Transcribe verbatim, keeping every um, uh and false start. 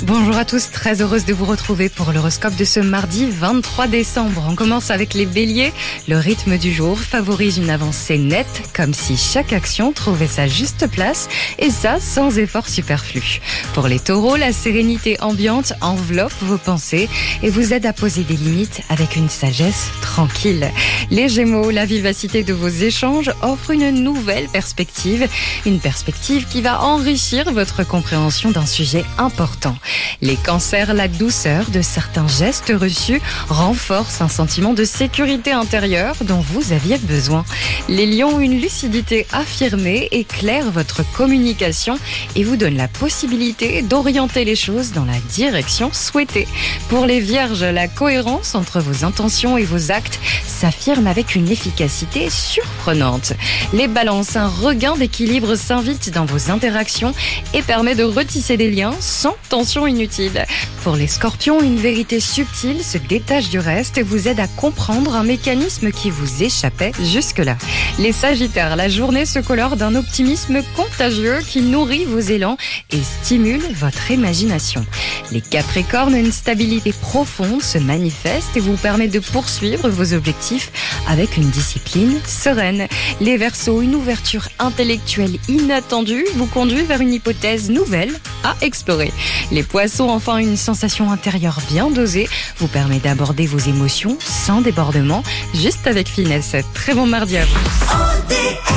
Bonjour à tous, très heureuse de vous retrouver pour l'horoscope de ce mardi vingt-trois décembre. On commence avec les béliers. Le rythme du jour favorise une avancée nette, comme si chaque action trouvait sa juste place, et ça sans effort superflu. Pour les taureaux, la sérénité ambiante enveloppe vos pensées et vous aide à poser des limites avec une sagesse tranquille. Les gémeaux, la vivacité de vos échanges offre une nouvelle perspective, une perspective qui va enrichir votre compréhension d'un sujet important. Les cancers, la douceur de certains gestes reçus renforce un sentiment de sécurité intérieure dont vous aviez besoin. Les lions, une lucidité affirmée éclaire votre communication et vous donne la possibilité d'orienter les choses dans la direction souhaitée. Pour les vierges, la cohérence entre vos intentions et vos actes s'affirme avec une efficacité surprenante. Les balances, un regain d'équilibre s'invite dans vos interactions et permet de retisser des liens sans tension inutile. Pour les scorpions, une vérité subtile se détache du reste et vous aide à comprendre un mécanisme qui vous échappait jusque-là. Les sagittaires, la journée se colore d'un optimisme contagieux qui nourrit vos élans et stimule votre imagination. Les capricornes, une stabilité profonde se manifeste et vous permet de poursuivre vos objectifs avec une discipline sereine. Les verseaux, une ouverture intellectuelle inattendue vous conduit vers une hypothèse nouvelle à explorer. Les poissons, enfin, une sensation intérieure bien dosée vous permet d'aborder vos émotions sans débordement, juste avec finesse. Très bon mardi à vous.